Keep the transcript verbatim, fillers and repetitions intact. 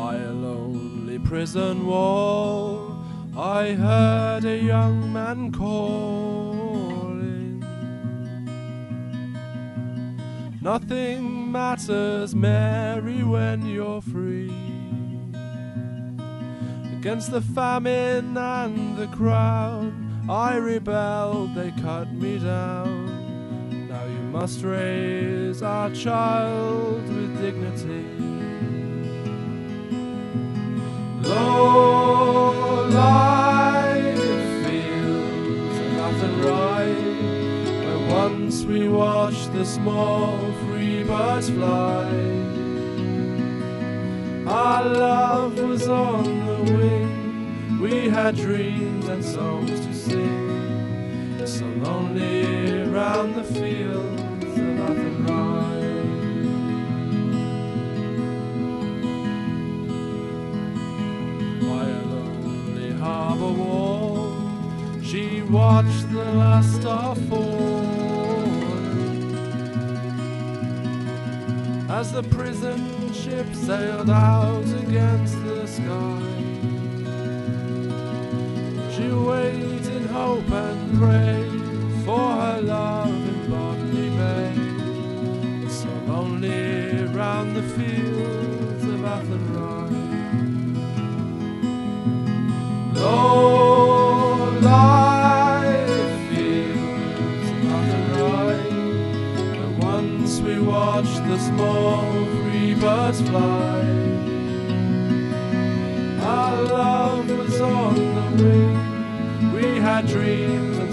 By a lonely prison wall, I heard a young man calling. Nothing matters, Mary, when you're free. Against the famine and the crown, I rebelled, they cut me down. Now you must raise our child with dignity. Low life feels nothing right, where once we watched the small free birds fly. Our love was on the wing, we had dreams and songs to sing. It's so lonely round the fields of Athenry. By a lonely harbour wall, she watched the last star fall. As the prison ship sailed out against the sky, she waited in hope and prayed for her love in Botany Bay. It's so lonely round the fields of Athenry. Low life feels nothing right, but once we watched the small free birds fly. Our love was on the wing, we had dreams and